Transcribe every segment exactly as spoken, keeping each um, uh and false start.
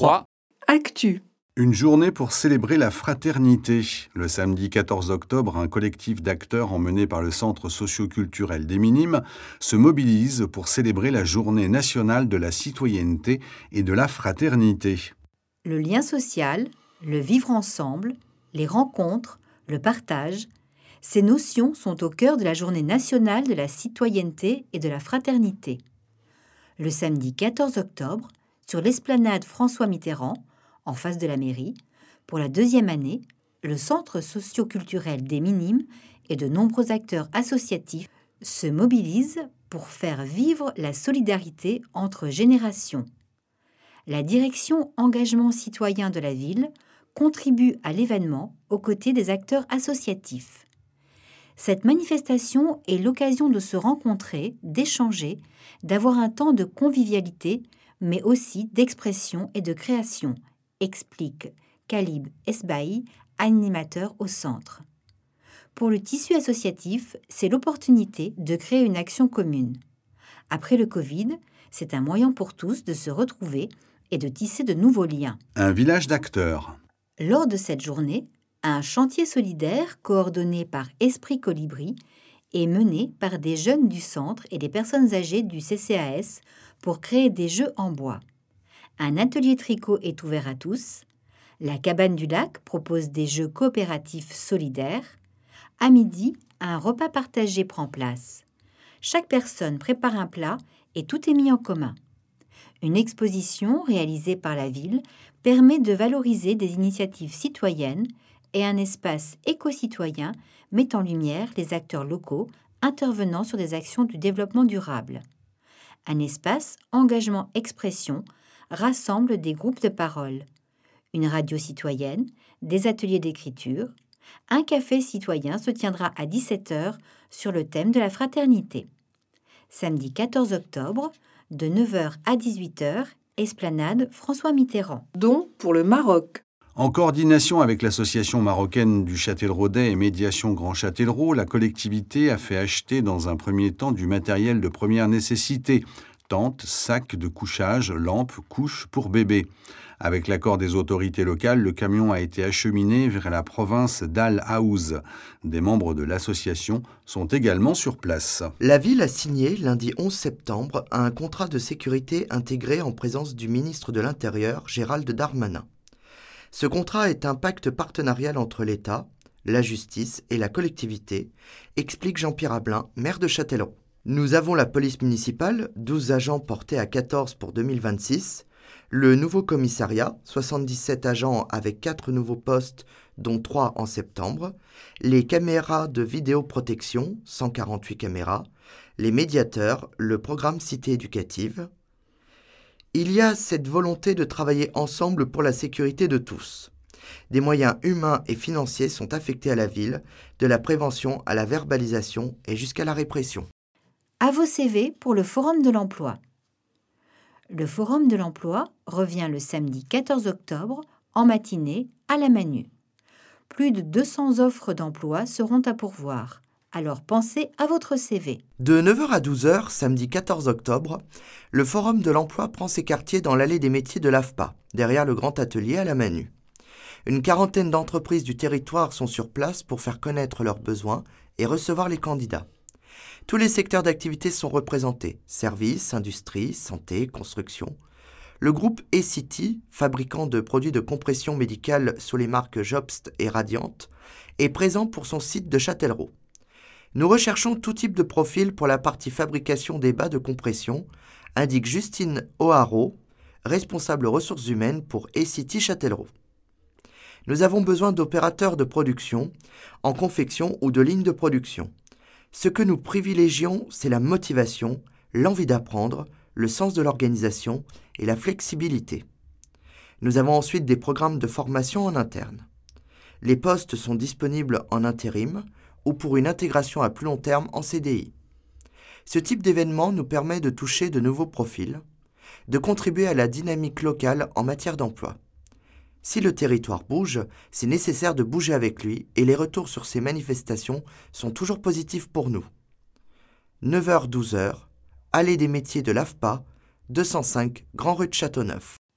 trois. Actu. Une journée pour célébrer la fraternité. Le samedi quatorze octobre, un collectif d'acteurs emmené par le Centre socio-culturel des Minimes se mobilise pour célébrer la journée nationale de la citoyenneté et de la fraternité. Le lien social, le vivre ensemble, les rencontres, le partage, ces notions sont au cœur de la journée nationale de la citoyenneté et de la fraternité. Le samedi quatorze octobre, sur l'esplanade François Mitterrand, en face de la mairie, pour la deuxième année, le Centre socio-culturel des Minimes et de nombreux acteurs associatifs se mobilisent pour faire vivre la solidarité entre générations. La direction engagement citoyen de la ville contribue à l'événement aux côtés des acteurs associatifs. Cette manifestation est l'occasion de se rencontrer, d'échanger, d'avoir un temps de convivialité, mais aussi d'expression et de création, explique Khalib Esbahi, animateur au centre. Pour le tissu associatif, c'est l'opportunité de créer une action commune. Après le Covid, c'est un moyen pour tous de se retrouver et de tisser de nouveaux liens. Un village d'acteurs. Lors de cette journée, un chantier solidaire coordonné par Esprit Colibri est mené par des jeunes du centre et des personnes âgées du C C A S pour créer des jeux en bois. Un atelier tricot est ouvert à tous. La cabane du lac propose des jeux coopératifs solidaires. À midi, un repas partagé prend place. Chaque personne prépare un plat et tout est mis en commun. Une exposition réalisée par la ville permet de valoriser des initiatives citoyennes et un espace éco-citoyen met en lumière les acteurs locaux intervenant sur des actions du développement durable. Un espace engagement-expression rassemble des groupes de parole, une radio citoyenne, des ateliers d'écriture. Un café citoyen se tiendra à dix-sept heures sur le thème de la fraternité. Samedi quatorze octobre, de neuf heures à dix-huit heures, esplanade François Mitterrand. Don pour le Maroc. En coordination avec l'association marocaine du Châtelleraudais et Médiation Grand Châtellerault, la collectivité a fait acheter dans un premier temps du matériel de première nécessité, tentes, sacs de couchage, lampes, couches pour bébés. Avec l'accord des autorités locales, le camion a été acheminé vers la province d'Al Haouz. Des membres de l'association sont également sur place. La ville a signé lundi onze septembre un contrat de sécurité intégré en présence du ministre de l'Intérieur, Gérald Darmanin. Ce contrat est un pacte partenarial entre l'État, la justice et la collectivité, explique Jean-Pierre Ablin, maire de Châtellerault. Nous avons la police municipale, douze agents portés à quatorze pour deux mille vingt-six, le nouveau commissariat, soixante-dix-sept agents avec quatre nouveaux postes, dont trois en septembre, les caméras de vidéoprotection, cent quarante-huit caméras, les médiateurs, le programme Cité éducative. Il y a cette volonté de travailler ensemble pour la sécurité de tous. Des moyens humains et financiers sont affectés à la ville, de la prévention à la verbalisation et jusqu'à la répression. À vos C V pour le Forum de l'emploi. Le Forum de l'emploi revient le samedi quatorze octobre en matinée à la Manu. Plus de deux cents offres d'emploi seront à pourvoir. Alors pensez à votre C V. De neuf heures à douze heures, samedi quatorze octobre, le Forum de l'emploi prend ses quartiers dans l'allée des métiers de l'A F P A, derrière le grand atelier à la Manu. Une quarantaine d'entreprises du territoire sont sur place pour faire connaître leurs besoins et recevoir les candidats. Tous les secteurs d'activité sont représentés, services, industrie, santé, construction. Le groupe E-City, fabricant de produits de compression médicale sous les marques Jobst et Radiant, est présent pour son site de Châtellerault. Nous recherchons tout type de profil pour la partie fabrication des bas de compression, indique Justine O'Haraud, responsable ressources humaines pour E-City Châtellerault. Nous avons besoin d'opérateurs de production, en confection ou de lignes de production. Ce que nous privilégions, c'est la motivation, l'envie d'apprendre, le sens de l'organisation et la flexibilité. Nous avons ensuite des programmes de formation en interne. Les postes sont disponibles en intérim ou pour une intégration à plus long terme en C D I. Ce type d'événement nous permet de toucher de nouveaux profils, de contribuer à la dynamique locale en matière d'emploi. Si le territoire bouge, c'est nécessaire de bouger avec lui et les retours sur ces manifestations sont toujours positifs pour nous. neuf heures douze heures, allée des métiers de l'A F P A, deux cent cinq Grand Rue de Châteauneuf.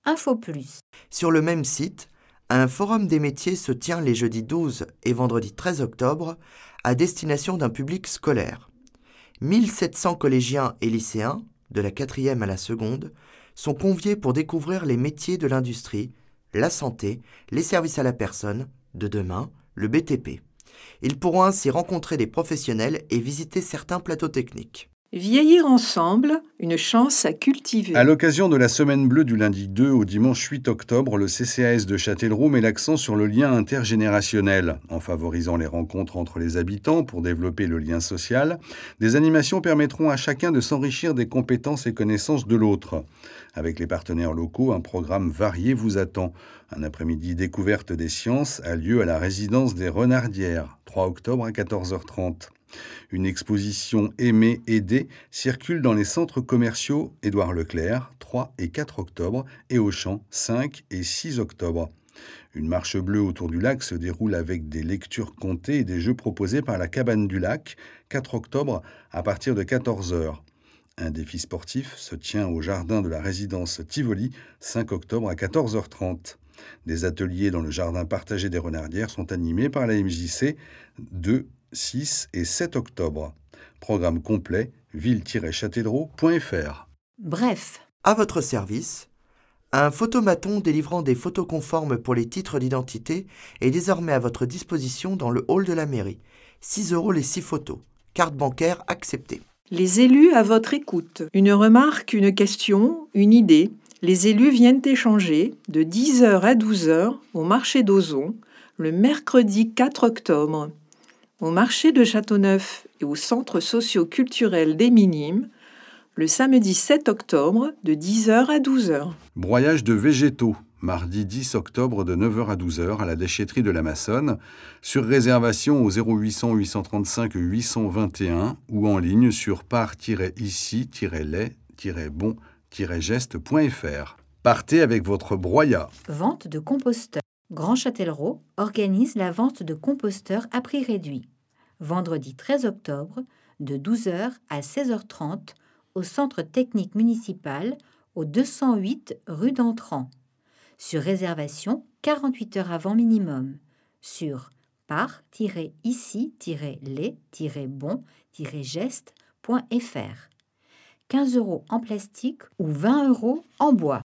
Info plus. Sur le même site, un forum des métiers se tient les jeudis douze et vendredi treize octobre à destination d'un public scolaire. mille sept cents collégiens et lycéens, de la quatrième à la seconde, sont conviés pour découvrir les métiers de l'industrie, la santé, les services à la personne, de demain, le B T P. Ils pourront ainsi rencontrer des professionnels et visiter certains plateaux techniques. Vieillir ensemble, une chance à cultiver. À l'occasion de la Semaine bleue du lundi deux au dimanche huit octobre, le C C A S de Châtellerault met l'accent sur le lien intergénérationnel. En favorisant les rencontres entre les habitants pour développer le lien social, des animations permettront à chacun de s'enrichir des compétences et connaissances de l'autre. Avec les partenaires locaux, un programme varié vous attend. Un après-midi découverte des sciences a lieu à la résidence des Renardières, trois octobre à quatorze heures trente. Une exposition Aimer, aider circule dans les centres commerciaux Édouard Leclerc, trois et quatre octobre, et Auchan, cinq et six octobre. Une marche bleue autour du lac se déroule avec des lectures comptées et des jeux proposés par la Cabane du Lac, quatre octobre à partir de quatorze heures. Un défi sportif se tient au jardin de la résidence Tivoli, cinq octobre à quatorze heures trente. Des ateliers dans le jardin partagé des Renardières sont animés par la M J C deux, six et sept octobre. Programme complet ville tiret châtellerault point f r. Bref. À votre service, un photomaton délivrant des photos conformes pour les titres d'identité est désormais à votre disposition dans le hall de la mairie. six euros les six photos. Carte bancaire acceptée. Les élus à votre écoute. Une remarque, une question, une idée. Les élus viennent échanger de dix heures à douze heures au marché d'Ozon, le mercredi quatre octobre. Au marché de Châteauneuf et au centre socio-culturel des Minimes, le samedi sept octobre de dix heures à douze heures. Broyage de végétaux, mardi dix octobre de neuf heures à douze heures à la déchetterie de la Massonne, sur réservation au zéro huit cents huit cent trente-cinq huit cent vingt et un ou en ligne sur part-ici-lait-bon-geste point f r. Partez avec votre broyat. Vente de composteurs. Grand Châtellerault organise la vente de composteurs à prix réduit. Vendredi treize octobre, de douze heures à seize heures trente, au Centre technique municipal, au deux cent huit rue d'Entrant. Sur réservation, quarante-huit heures avant minimum. Sur part-ici-lait-bon-geste point f r. quinze euros en plastique ou vingt euros en bois.